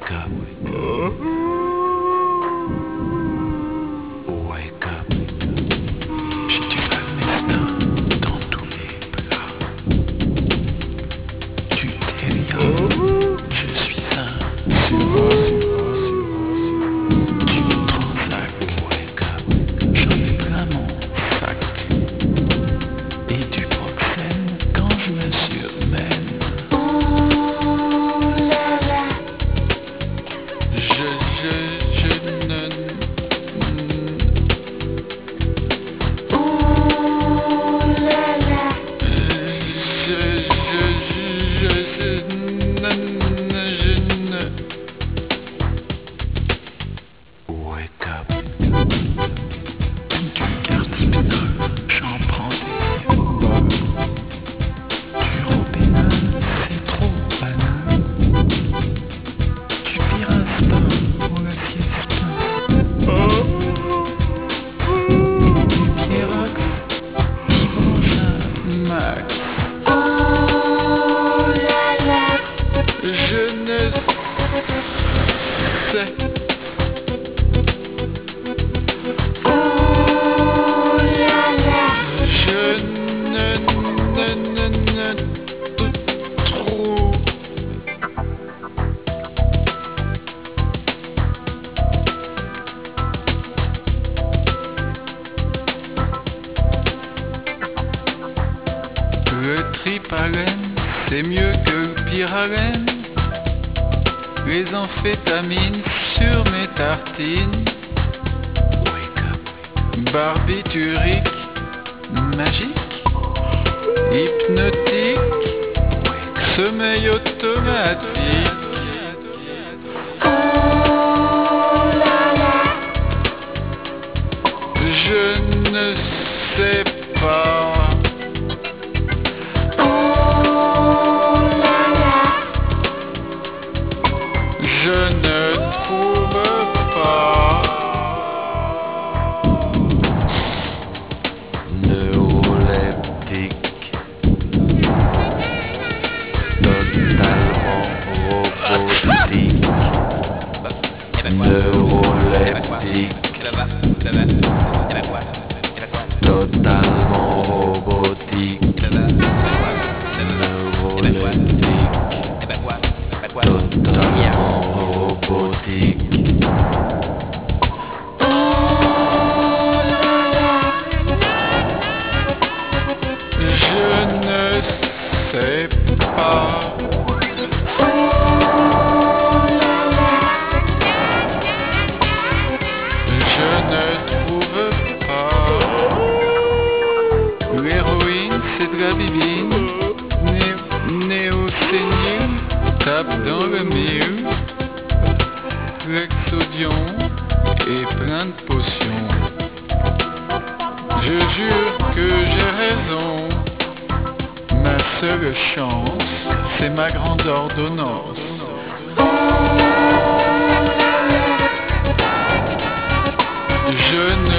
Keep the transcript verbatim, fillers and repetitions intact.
Wake up. Wake up. J'ai du Almestin dans tous les plats. Du terrien, je suis un suivant. Du Transac, wake up. J'en ai plein mon sac. Et du Proxène quand je me surmène. Je, je, je ne... Je, je, je, je, ne, je ne... Wake up. Du Cartiménol, j'en prends des bols. Du Robénol, c'est trop banal. Du Pirasport pour la siesta. Du Pierrox qui mange un max. Je ne sais. Je ne, ne, ne, ne, t- trop. Le tripalène, c'est mieux que le pyralène. Les amphétamines sur mes tartines. Barbiturique, magique, hypnotique, sommeil automatique. Je ne sais pas. Je ne trouve pas. Neuroleptique, totalement robotique. Neuroleptique, totalement robotique. Neuroleptique, totalement robotique. Je ne sais pas. Je ne trouve pas. L'héroïne, c'est de la bibine. Né- Néo-sénile, tape dans le mille. L'exodion et plein de potions. Je jure que j'ai raison. Ma seule chance, c'est ma grande ordonnance. Je ne